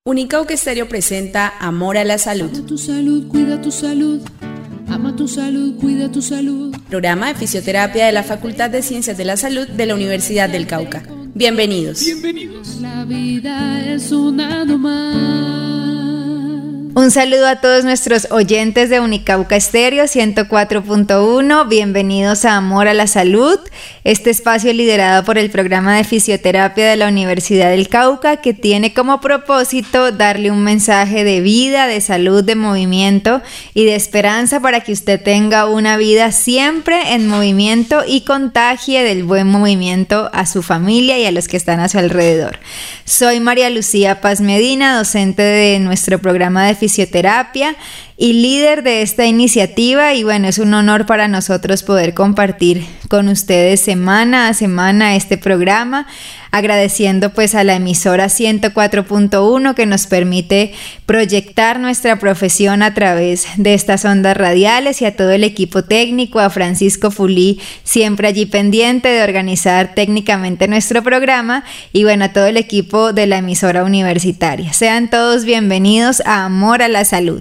Unicauca Estéreo presenta Amor a la Salud. Ama tu salud, cuida tu salud. Ama tu salud, cuida tu salud. Programa de fisioterapia de la Facultad de Ciencias de la Salud de la Universidad del Cauca. Bienvenidos. La vida es una nomás. Un saludo a todos nuestros oyentes de Unicauca Estéreo 104.1. Bienvenidos a Amor a la Salud, este espacio liderado por el programa de fisioterapia de la Universidad del Cauca, que tiene como propósito darle un mensaje de vida, de salud, de movimiento y de esperanza para que usted tenga una vida siempre en movimiento y contagie del buen movimiento a su familia y a los que están a su alrededor. Soy María Lucía Paz Medina, docente de nuestro programa de fisioterapia y líder de esta iniciativa, y bueno, es un honor para nosotros poder compartir con ustedes semana a semana este programa, agradeciendo pues a la emisora 104.1 que nos permite proyectar nuestra profesión a través de estas ondas radiales, y a todo el equipo técnico, a Francisco Fulí, siempre allí pendiente de organizar técnicamente nuestro programa, y bueno, a todo el equipo de la emisora universitaria. Sean todos bienvenidos a Amor a la Salud.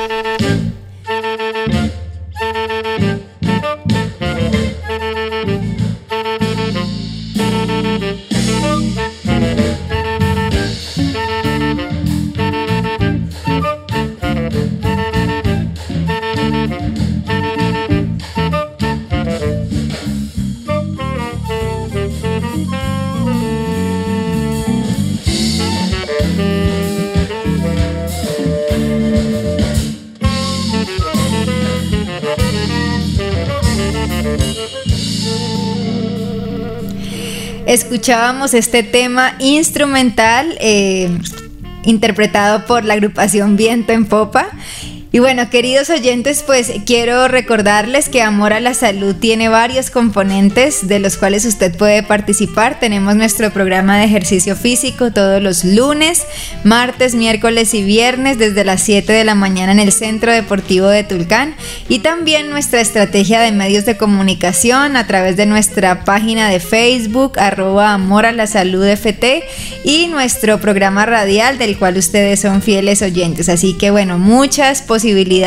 Escuchábamos este tema instrumental interpretado por la agrupación Viento en Popa. Y bueno, queridos oyentes, pues quiero recordarles que Amor a la Salud tiene varios componentes de los cuales usted puede participar. Tenemos nuestro programa de ejercicio físico todos los lunes, martes, miércoles y viernes desde las 7 de la mañana en el Centro Deportivo de Tulcán, y también nuestra estrategia de medios de comunicación a través de nuestra página de Facebook @AmorAlaSaludFT, y nuestro programa radial del cual ustedes son fieles oyentes. Así que bueno, muchas posibilidades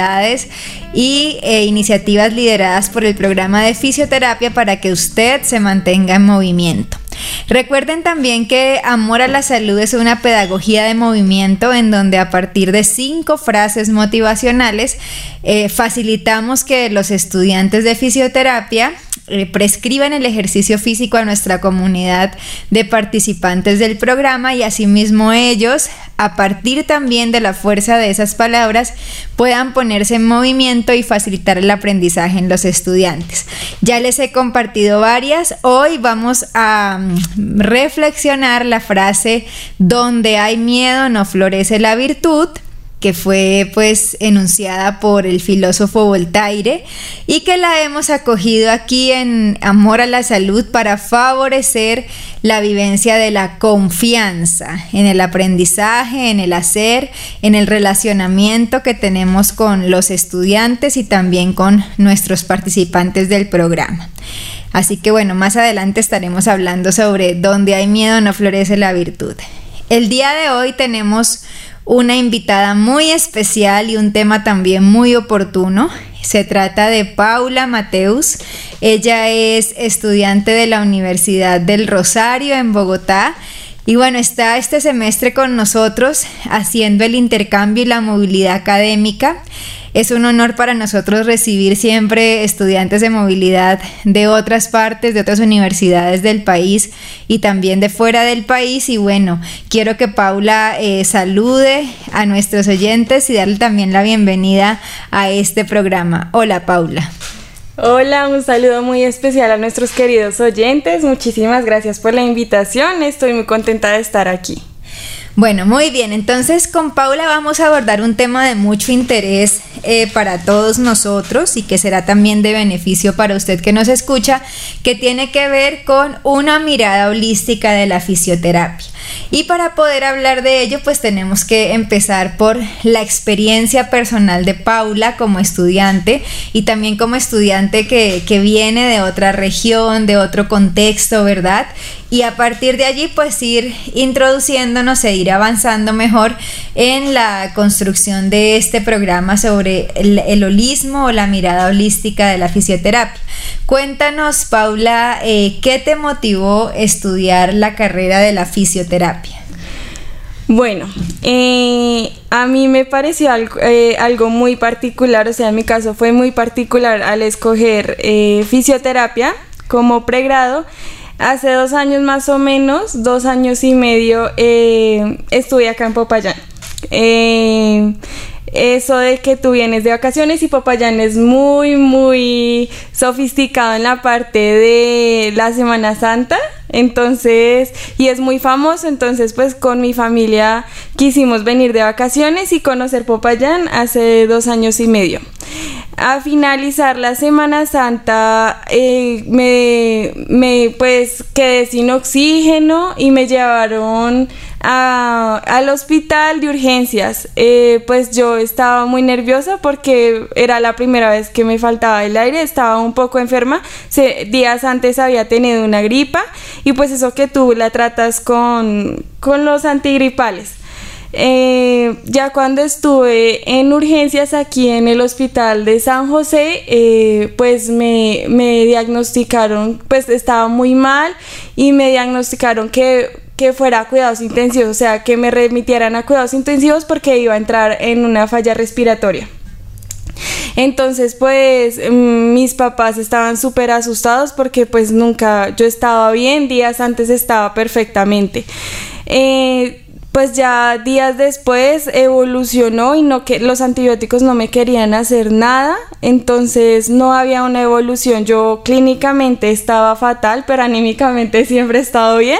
y iniciativas lideradas por el programa de fisioterapia para que usted se mantenga en movimiento. Recuerden también que Amor a la Salud es una pedagogía de movimiento en donde a partir de 5 frases motivacionales facilitamos que los estudiantes de fisioterapia prescriban el ejercicio físico a nuestra comunidad de participantes del programa, y asimismo ellos, a partir también de la fuerza de esas palabras, puedan ponerse en movimiento y facilitar el aprendizaje en los estudiantes. Ya les he compartido varias. Hoy vamos a reflexionar la frase "donde hay miedo no florece la virtud", que fue pues enunciada por el filósofo Voltaire, y que la hemos acogido aquí en Amor a la Salud para favorecer la vivencia de la confianza en el aprendizaje, en el hacer, en el relacionamiento que tenemos con los estudiantes y también con nuestros participantes del programa. Así que bueno, más adelante estaremos hablando sobre "donde hay miedo no florece la virtud". El día de hoy tenemos una invitada muy especial y un tema también muy oportuno. Se trata de Paula Mateus. Ella es estudiante de la Universidad del Rosario en Bogotá, y bueno, está este semestre con nosotros haciendo el intercambio y la movilidad académica. Es un honor para nosotros recibir siempre estudiantes de movilidad de otras partes, de otras universidades del país y también de fuera del país. Y bueno, quiero que Paula salude a nuestros oyentes y darle también la bienvenida a este programa. Hola, Paula. Hola, un saludo muy especial a nuestros queridos oyentes. Muchísimas gracias por la invitación. Estoy muy contenta de estar aquí. Bueno, muy bien, entonces con Paula vamos a abordar un tema de mucho interés para todos nosotros, y que será también de beneficio para usted que nos escucha, que tiene que ver con una mirada holística de la fisioterapia. Y para poder hablar de ello, pues tenemos que empezar por la experiencia personal de Paula como estudiante y también como estudiante que viene de otra región, de otro contexto, ¿verdad? Y a partir de allí pues ir introduciéndonos e ir avanzando mejor en la construcción de este programa sobre el holismo o la mirada holística de la fisioterapia. Cuéntanos, Paula, ¿qué te motivó a estudiar la carrera de la fisioterapia? Bueno, a mí me pareció algo muy particular, o sea, en mi caso fue muy particular al escoger fisioterapia como pregrado. Hace 2 años más o menos, 2 años y medio, estuve acá en Popayán. Eso de que tú vienes de vacaciones y Popayán es muy, muy sofisticado en la parte de la Semana Santa, entonces, y es muy famoso, entonces pues con mi familia quisimos venir de vacaciones y conocer Popayán hace 2 años y medio. A finalizar la Semana Santa pues quedé sin oxígeno y me llevaron al hospital de urgencias. Pues yo estaba muy nerviosa porque era la primera vez que me faltaba el aire, estaba un poco enferma, días antes había tenido una gripa y pues eso que tú la tratas con los antigripales. Ya cuando estuve en urgencias aquí en el hospital de San José, pues me diagnosticaron, pues estaba muy mal y me diagnosticaron que fuera a cuidados intensivos, o sea, que me remitieran a cuidados intensivos porque iba a entrar en una falla respiratoria. Entonces pues mis papás estaban súper asustados porque pues nunca, yo estaba bien, días antes estaba perfectamente. Pues ya días después evolucionó y los antibióticos no me querían hacer nada, entonces no había una evolución. Yo clínicamente estaba fatal, pero anímicamente siempre he estado bien.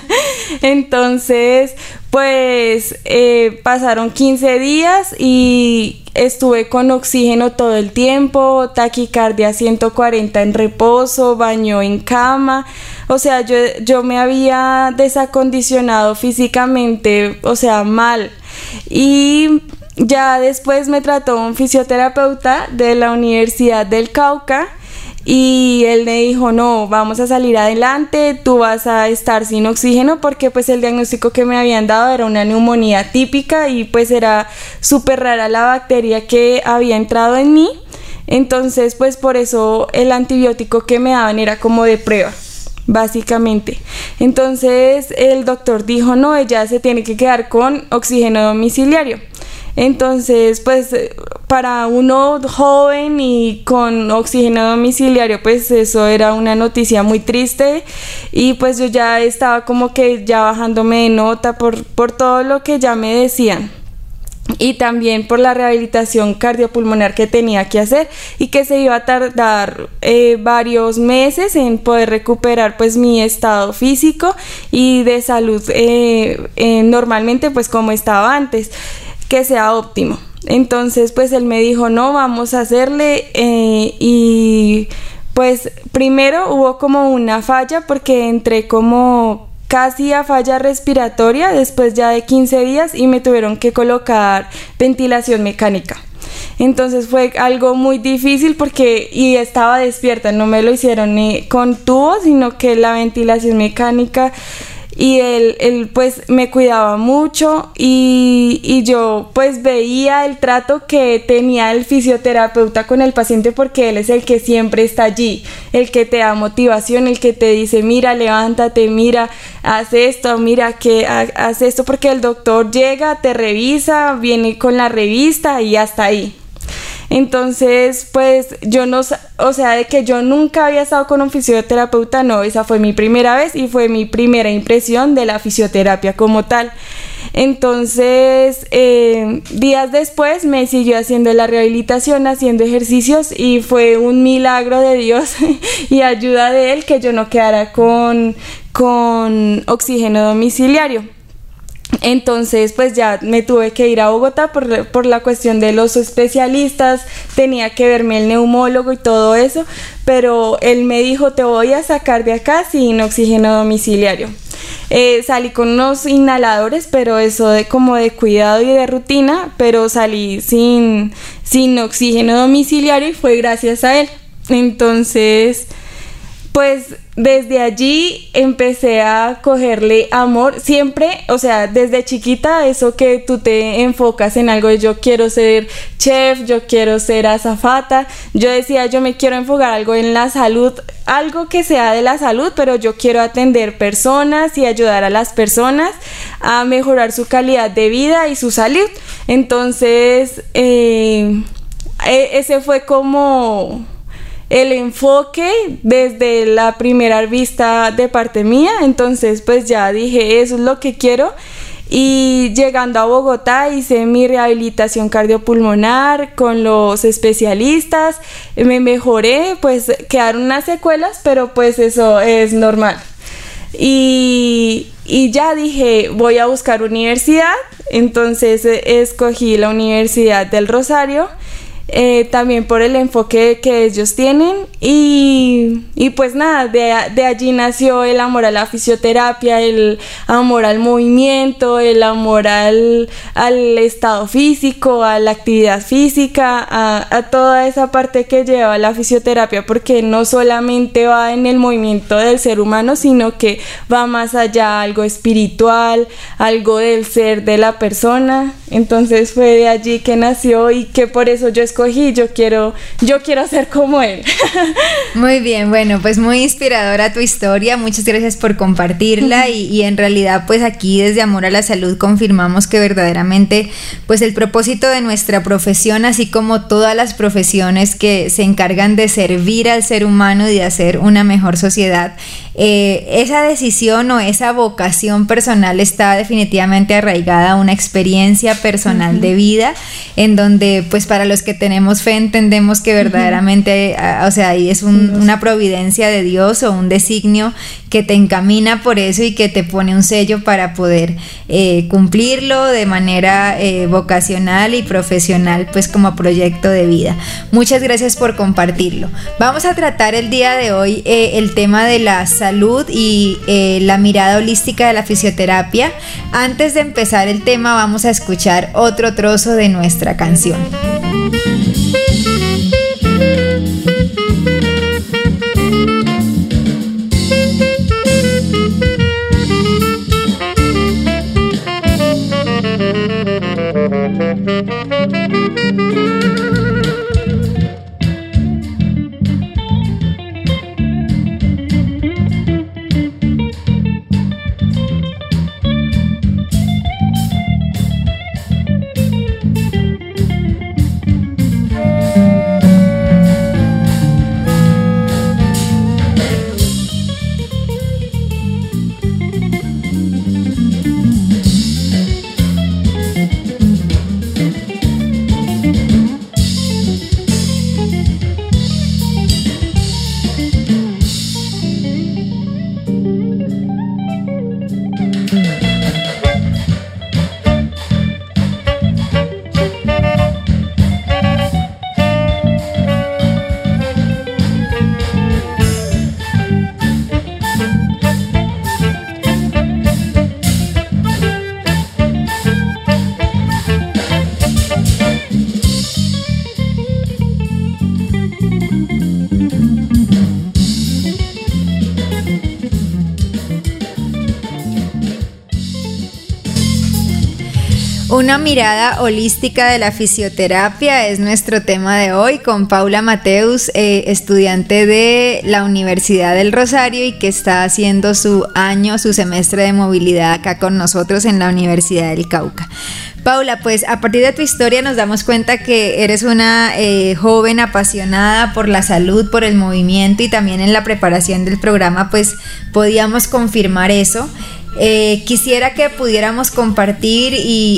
Entonces, pues pasaron 15 días y estuve con oxígeno todo el tiempo, taquicardia 140 en reposo, baño en cama. O sea, yo me había desacondicionado físicamente, o sea, mal. Y ya después me trató un fisioterapeuta de la Universidad del Cauca y él me dijo, no, vamos a salir adelante, tú vas a estar sin oxígeno porque pues el diagnóstico que me habían dado era una neumonía típica y pues era súper rara la bacteria que había entrado en mí. Entonces pues por eso el antibiótico que me daban era como de prueba, básicamente. Entonces el doctor dijo, no, ella se tiene que quedar con oxígeno domiciliario. Entonces pues para uno joven y con oxígeno domiciliario pues eso era una noticia muy triste y pues yo ya estaba como que ya bajándome de nota por todo lo que ya me decían. Y también por la rehabilitación cardiopulmonar que tenía que hacer y que se iba a tardar varios meses en poder recuperar pues mi estado físico y de salud normalmente pues como estaba antes, que sea óptimo. Entonces pues él me dijo, no, vamos a hacerle y pues primero hubo como una falla porque entré como casi a falla respiratoria después ya de 15 días y me tuvieron que colocar ventilación mecánica. Entonces fue algo muy difícil porque estaba despierta, no me lo hicieron con tubos, sino que la ventilación mecánica y él pues me cuidaba mucho y yo pues veía el trato que tenía el fisioterapeuta con el paciente porque él es el que siempre está allí, el que te da motivación, el que te dice mira, levántate, mira, haz esto, mira que haz esto, porque el doctor llega, te revisa, viene con la revista y hasta ahí. Entonces pues yo no, o sea, de que yo nunca había estado con un fisioterapeuta, no, esa fue mi primera vez y fue mi primera impresión de la fisioterapia como tal. Entonces días después me siguió haciendo la rehabilitación, haciendo ejercicios y fue un milagro de Dios y ayuda de él que yo no quedara con oxígeno domiciliario. Entonces pues ya me tuve que ir a Bogotá por la cuestión de los especialistas, tenía que verme el neumólogo y todo eso, pero él me dijo te voy a sacar de acá sin oxígeno domiciliario. salí con unos inhaladores, pero eso de como de cuidado y de rutina, pero salí sin oxígeno domiciliario y fue gracias a él. Entonces, pues desde allí empecé a cogerle amor, siempre, o sea, desde chiquita, eso que tú te enfocas en algo de yo quiero ser chef, yo quiero ser azafata, yo decía yo me quiero enfocar algo en la salud, algo que sea de la salud, pero yo quiero atender personas y ayudar a las personas a mejorar su calidad de vida y su salud. Entonces, ese fue como el enfoque desde la primera vista de parte mía. Entonces pues ya dije, eso es lo que quiero, y llegando a Bogotá hice mi rehabilitación cardiopulmonar con los especialistas, me mejoré, pues quedaron unas secuelas, pero pues eso es normal, y ya dije, voy a buscar universidad. Entonces escogí la Universidad del Rosario, también por el enfoque que ellos tienen, y pues nada, de allí nació el amor a la fisioterapia, el amor al movimiento, el amor al estado físico, a la actividad física, a toda esa parte que lleva la fisioterapia, porque no solamente va en el movimiento del ser humano, sino que va más allá, algo espiritual, algo del ser de la persona. Entonces fue de allí que nació, y que por eso yo escogí, yo quiero ser como él. Muy bien, bueno, pues muy inspiradora tu historia, muchas gracias por compartirla, y en realidad pues aquí desde Amor a la Salud confirmamos que verdaderamente pues el propósito de nuestra profesión, así como todas las profesiones que se encargan de servir al ser humano y de hacer una mejor sociedad, esa decisión o esa vocación personal está definitivamente arraigada a una experiencia personal de vida, en donde pues para los que tenemos fe entendemos que verdaderamente, o sea, ahí es una providencia de Dios o un designio que te encamina por eso y que te pone un sello para poder cumplirlo de manera vocacional y profesional, pues como proyecto de vida. Muchas gracias por compartirlo. Vamos a tratar el día de hoy el tema de la salud y la mirada holística de la fisioterapia. Antes de empezar el tema, vamos a escuchar otro trozo de nuestra canción. Una mirada holística de la fisioterapia es nuestro tema de hoy, con Paula Mateus, estudiante de la Universidad del Rosario y que está haciendo su semestre de movilidad acá con nosotros en la Universidad del Cauca. Paula, pues a partir de tu historia nos damos cuenta que eres una joven apasionada por la salud, por el movimiento, y también en la preparación del programa pues podíamos confirmar eso. Quisiera que pudiéramos compartir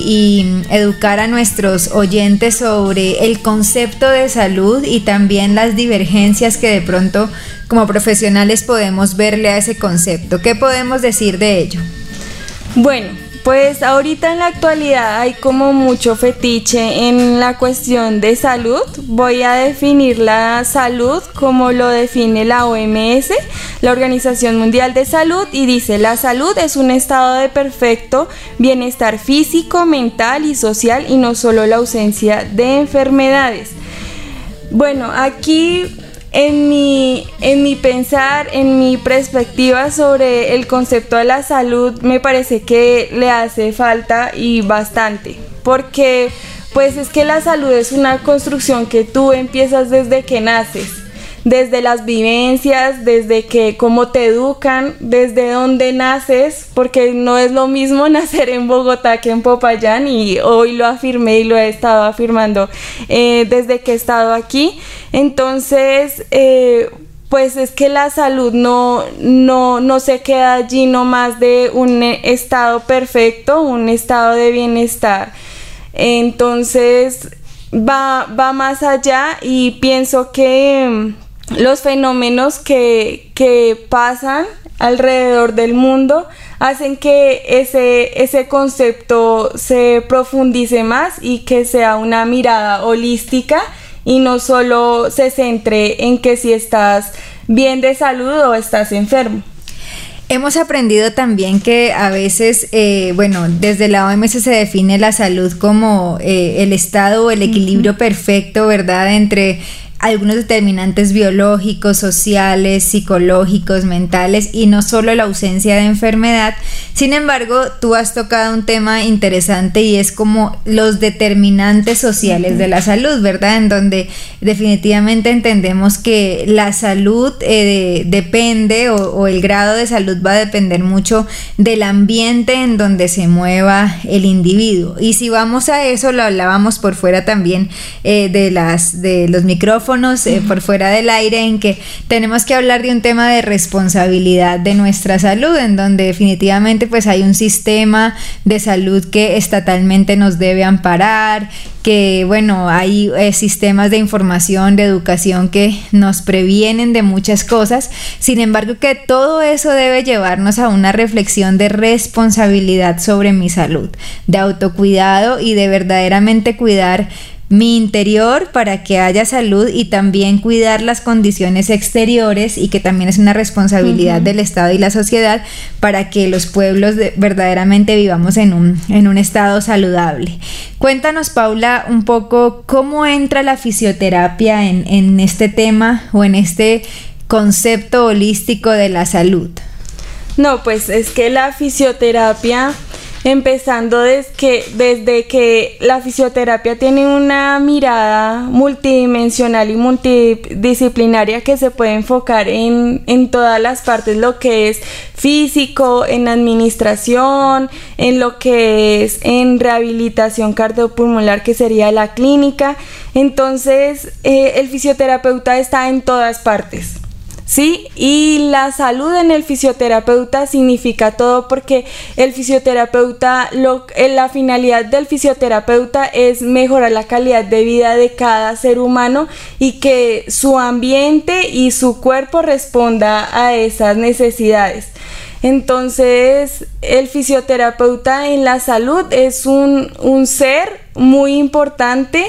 y educar a nuestros oyentes sobre el concepto de salud y también las divergencias que de pronto como profesionales podemos verle a ese concepto. ¿Qué podemos decir de ello? Bueno, Pues ahorita en la actualidad hay como mucho fetiche en la cuestión de salud. Voy a definir la salud como lo define la OMS, la Organización Mundial de Salud, y dice: la salud es un estado de perfecto bienestar físico, mental y social, y no solo la ausencia de enfermedades. Bueno, aquí en mi pensar, en mi perspectiva sobre el concepto de la salud, me parece que le hace falta y bastante, porque pues es que la salud es una construcción que tú empiezas desde que naces, desde las vivencias, desde que cómo te educan, desde dónde naces, porque no es lo mismo nacer en Bogotá que en Popayán, y hoy lo afirmé y lo he estado afirmando desde que he estado aquí. Entonces, pues es que la salud no se queda allí nomás de un estado perfecto, un estado de bienestar. Entonces, va más allá, y pienso que los fenómenos que pasan alrededor del mundo hacen que ese concepto se profundice más y que sea una mirada holística y no solo se centre en que si estás bien de salud o estás enfermo. Hemos aprendido también que a veces, desde la OMS se define la salud como el estado o el equilibrio perfecto, ¿verdad?, entre algunos determinantes biológicos, sociales, psicológicos, mentales, y no solo la ausencia de enfermedad. Sin embargo, tú has tocado un tema interesante, y es como los determinantes sociales de la salud, ¿verdad? En donde definitivamente entendemos que la salud depende, o el grado de salud va a depender mucho del ambiente en donde se mueva el individuo. Y si vamos a eso, lo hablábamos por fuera también de los micrófonos, por fuera del aire, en que tenemos que hablar de un tema de responsabilidad de nuestra salud, en donde definitivamente pues hay un sistema de salud que estatalmente nos debe amparar, que hay sistemas de información, de educación que nos previenen de muchas cosas. Sin embargo, que todo eso debe llevarnos a una reflexión de responsabilidad sobre mi salud, de autocuidado y de verdaderamente cuidar mi interior para que haya salud, y también cuidar las condiciones exteriores, y que también es una responsabilidad del Estado y la sociedad para que los pueblos verdaderamente vivamos en un estado saludable. Cuéntanos, Paula, un poco cómo entra la fisioterapia en este tema, o en este concepto holístico de la salud. No, pues es que la fisioterapia, empezando desde que la fisioterapia tiene una mirada multidimensional y multidisciplinaria que se puede enfocar en todas las partes, lo que es físico, en administración, en lo que es en rehabilitación cardiopulmonar, que sería la clínica. Entonces, el fisioterapeuta está en todas partes. Sí, y la salud en el fisioterapeuta significa todo, porque el fisioterapeuta, la finalidad del fisioterapeuta es mejorar la calidad de vida de cada ser humano, y que su ambiente y su cuerpo responda a esas necesidades. Entonces, el fisioterapeuta en la salud es un ser muy importante,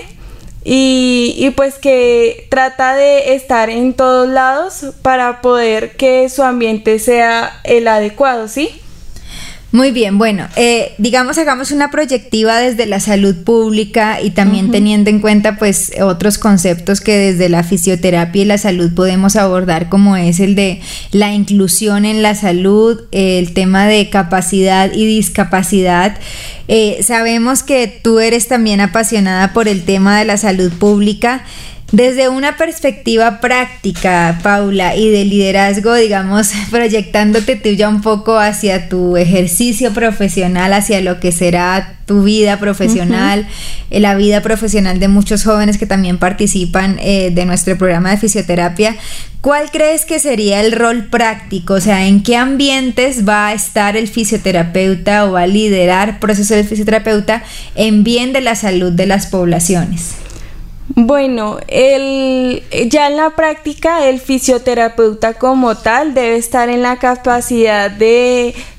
y pues que trata de estar en todos lados para poder que su ambiente sea el adecuado, ¿sí? Muy bien, bueno, hagamos una proyectiva desde la salud pública, y también teniendo en cuenta pues otros conceptos que desde la fisioterapia y la salud podemos abordar, como es el de la inclusión en la salud, el tema de capacidad y discapacidad. Sabemos que tú eres también apasionada por el tema de la salud pública. Desde una perspectiva práctica, Paula, y de liderazgo, digamos, proyectándote tú ya un poco hacia tu ejercicio profesional, hacia lo que será tu vida profesional, la vida profesional de muchos jóvenes que también participan de nuestro programa de fisioterapia, ¿cuál crees que sería el rol práctico? O sea, ¿en qué ambientes va a estar el fisioterapeuta, o va a liderar procesos del fisioterapeuta en bien de la salud de las poblaciones? Bueno, ya en la práctica, el fisioterapeuta como tal debe estar en la capacidad de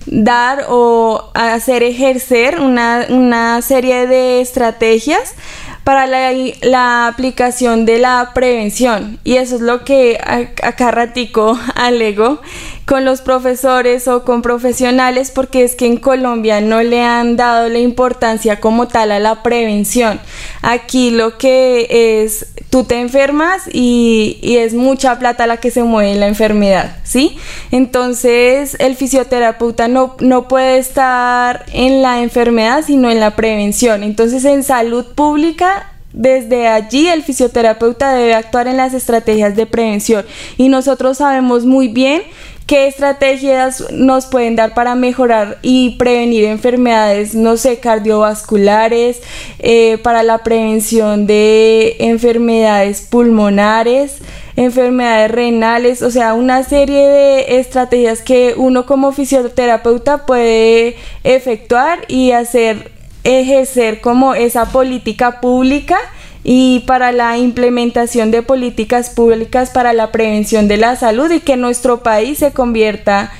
dar o hacer ejercer una serie de estrategias para la aplicación de la prevención, y eso es lo que acá ratico alego con los profesores o con profesionales, porque es que en Colombia no le han dado la importancia como tal a la prevención. Aquí lo que es, tú te enfermas y es mucha plata la que se mueve en la enfermedad, ¿sí? Entonces el fisioterapeuta no puede estar en la enfermedad, sino en la prevención. Entonces en salud pública, desde allí el fisioterapeuta debe actuar en las estrategias de prevención, y nosotros sabemos muy bien qué estrategias nos pueden dar para mejorar y prevenir enfermedades, no sé, cardiovasculares, para la prevención de enfermedades pulmonares, enfermedades renales, o sea, una serie de estrategias que uno como fisioterapeuta puede efectuar y ejercer como esa política pública, y para la implementación de políticas públicas para la prevención de la salud, y que nuestro país se convierta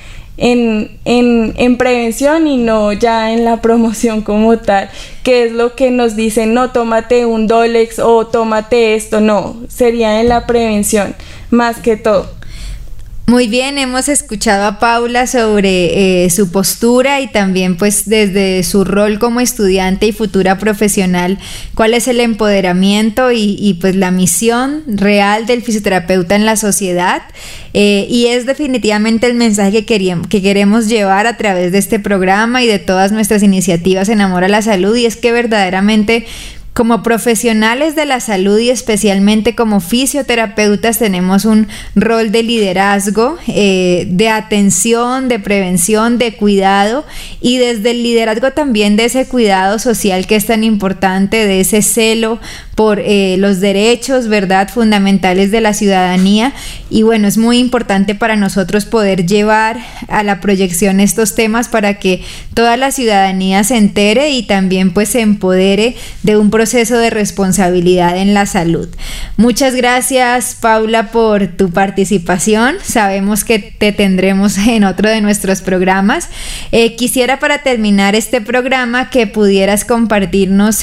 en prevención y no ya en la promoción como tal, que es lo que nos dicen, no, tómate un Dolex o tómate esto. No, sería en la prevención más que todo. Muy bien, hemos escuchado a Paula sobre su postura y también pues desde su rol como estudiante y futura profesional, cuál es el empoderamiento y pues la misión real del fisioterapeuta en la sociedad, y es definitivamente el mensaje que queremos llevar a través de este programa y de todas nuestras iniciativas en Amor a la Salud, y es que verdaderamente como profesionales de la salud y especialmente como fisioterapeutas tenemos un rol de liderazgo, de atención, de prevención, de cuidado, y desde el liderazgo también de ese cuidado social que es tan importante, de ese celo por los derechos, ¿verdad?, fundamentales de la ciudadanía. Y bueno, es muy importante para nosotros poder llevar a la proyección estos temas para que toda la ciudadanía se entere y también pues se empodere de un proceso de responsabilidad en la salud. Muchas gracias, Paula, por tu participación. Sabemos que te tendremos en otro de nuestros programas. Quisiera, para terminar este programa, que pudieras compartirnos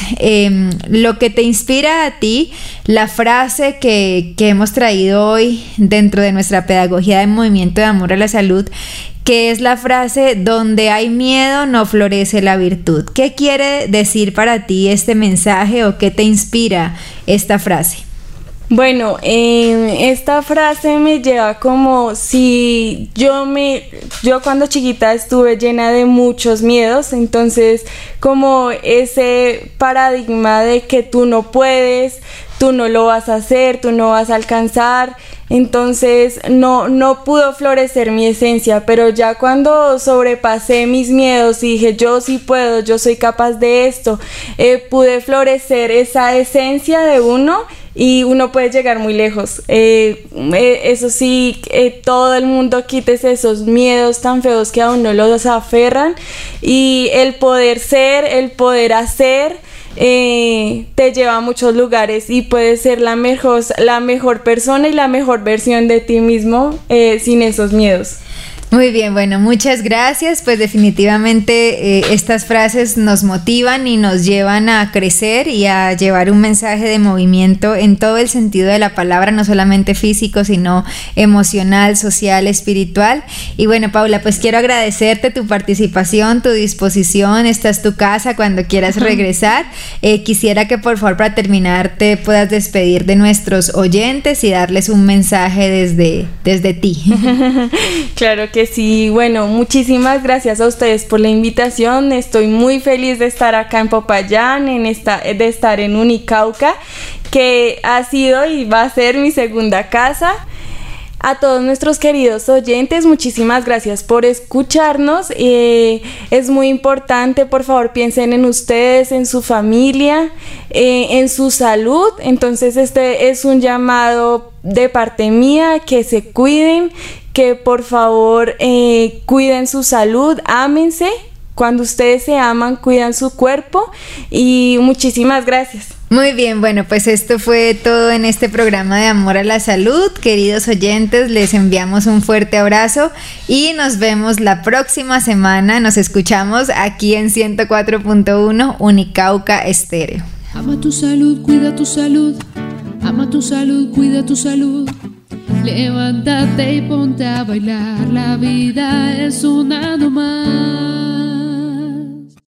lo que te inspira a ti, la frase que hemos traído hoy dentro de nuestra pedagogía de Movimiento de Amor a la Salud, que es la frase: donde hay miedo no florece la virtud. ¿Qué quiere decir para ti este mensaje o qué te inspira esta frase? Bueno, esta frase me lleva como si yo cuando chiquita estuve llena de muchos miedos, entonces como ese paradigma de que tú no puedes, tú no lo vas a hacer, tú no vas a alcanzar, entonces no pudo florecer mi esencia. Pero ya cuando sobrepasé mis miedos y dije yo sí puedo, yo soy capaz de esto, pude florecer esa esencia de uno, y uno puede llegar muy lejos. Eso sí, todo el mundo quítese esos miedos tan feos que a uno los aferran, y el poder ser, el poder hacer, te lleva a muchos lugares, y puedes ser la mejor persona y la mejor versión de ti mismo sin esos miedos. Muy bien, bueno, muchas gracias. Pues definitivamente estas frases nos motivan y nos llevan a crecer y a llevar un mensaje de movimiento en todo el sentido de la palabra, no solamente físico, sino emocional, social, espiritual. Y bueno, Paula, pues quiero agradecerte tu participación, tu disposición. Esta es tu casa cuando quieras regresar. Quisiera que por favor, para terminar, te puedas despedir de nuestros oyentes y darles un mensaje desde ti. Claro que sí. Bueno, muchísimas gracias a ustedes por la invitación. Estoy muy feliz de estar acá en Popayán, de estar en Unicauca, que ha sido y va a ser mi segunda casa. A todos nuestros queridos oyentes, muchísimas gracias por escucharnos. Es muy importante, por favor, piensen en ustedes, en su familia, en su salud. Entonces este es un llamado de parte mía, que se cuiden, que por favor cuiden su salud, ámense. Cuando ustedes se aman, cuidan su cuerpo. Y muchísimas gracias. Muy bien, bueno, pues esto fue todo en este programa de Amor a la Salud. Queridos oyentes, les enviamos un fuerte abrazo y nos vemos la próxima semana. Nos escuchamos aquí en 104.1 Unicauca Estéreo. Ama tu salud, cuida tu salud. Ama tu salud, cuida tu salud. Levántate y ponte a bailar. La vida es una nomás.